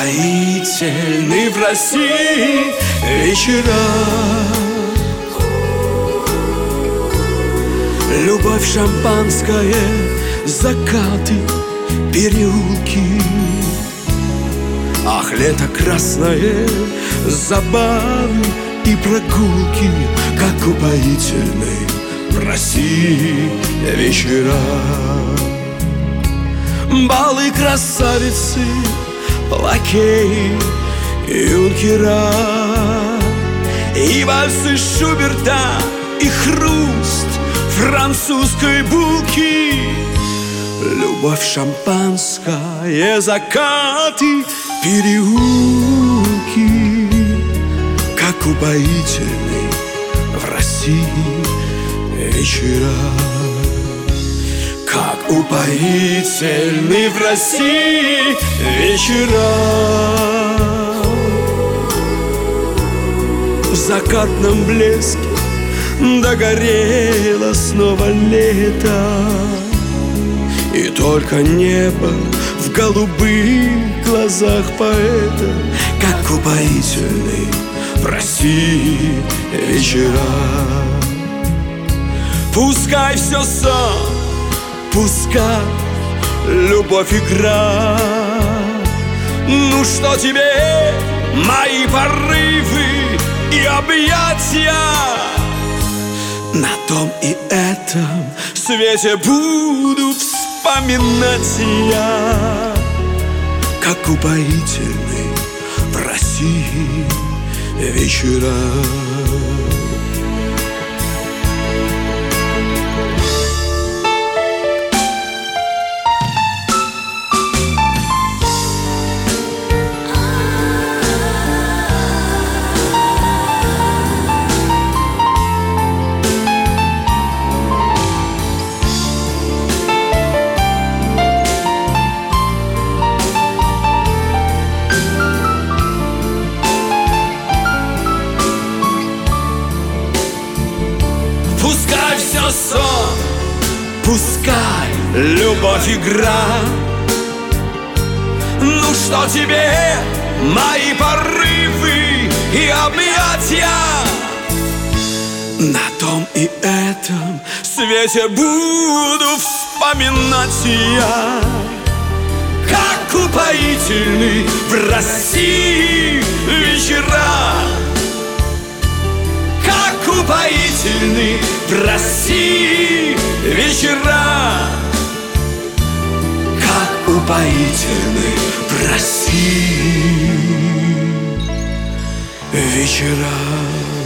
упоительны в России вечера. Любовь, шампанское, закаты, переулки. Ах, лето красное, забавы и прогулки, как упоительны в России вечера. Балы, красавицы, лакеи, юнкера, и вальсы Шуберта, и хруст французской булки. Любовь, шампанское, закаты, переулки, как упоительны в России вечера. Как упоительны в России вечера. В закатном блеске догорело снова лето, и только небо в голубых глазах поэта. Как упоительны в России вечера. Пускай все сон, пускай любовь игра. Ну что тебе мои порывы и объятия? На том и этом свете буду вспоминать я. Как упоительны в России вечера. Пускай все сон, пускай любовь игра. Ну что тебе мои порывы и объятия? На том и этом свете буду вспоминать я. Как упоительны в России вечера. Как упоительны в России вечера. Как упоительны в России вечера.